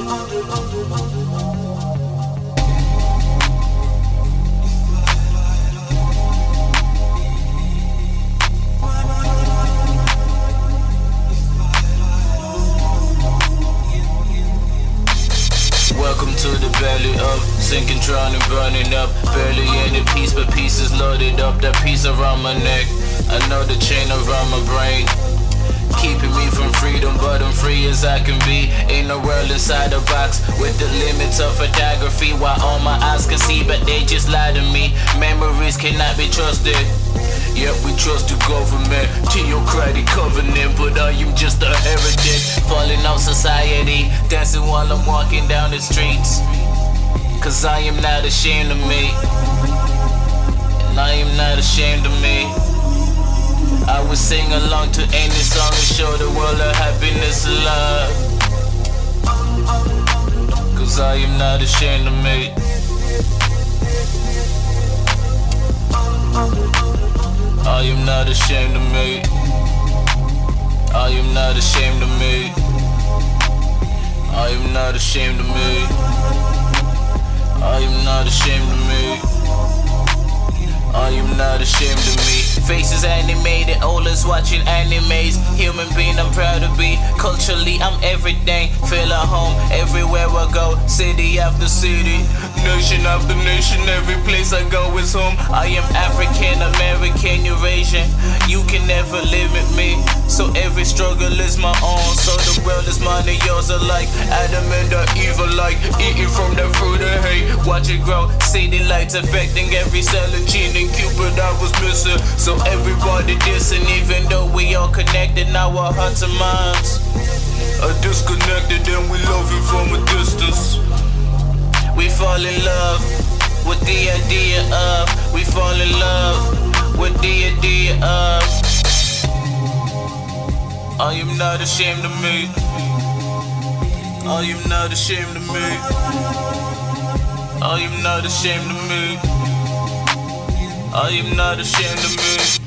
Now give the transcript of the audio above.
Welcome to the belly of sinking, drowning, burning up. Barely any peace, but pieces loaded up. That piece around my neck, another chain around my brain, keeping me from freedom, but I'm free as I can be. In a world inside a box with the limits of photography, while all my eyes can see, but they just lie to me. Memories cannot be trusted. Yep, we trust the government, theocratic covenant, but I am just a heretic, falling out society, dancing while I'm walking down the streets. Cause I am not ashamed of me, and I am not ashamed of me. I would sing along to any song and show the world of happiness and love. Cause I am not ashamed of me. I am not ashamed of me. I am not ashamed of me. I am not ashamed of me. I am not ashamed of me. I am not ashamed of me. Faces animated, oldest watching animes. Human being I'm proud to be. Culturally I'm everything. Feel at home everywhere I go. City after city, nation after nation. Every place I go is home. I am African, American, Eurasian. You can never limit me. So every struggle is my own. So the world is mine and yours alike. Adam and Eve alike. Eating from the fruit of hate. Watch it grow. City lights affecting every cell and gene and Cupid I was missing. So everybody dissing, even though we all connected. Now our hearts and minds are disconnected, and we love it from a distance. We fall in love with the idea of. We fall in love with the idea of. I am not ashamed of me. I am not ashamed of me. I am not ashamed of me. I am not ashamed of me.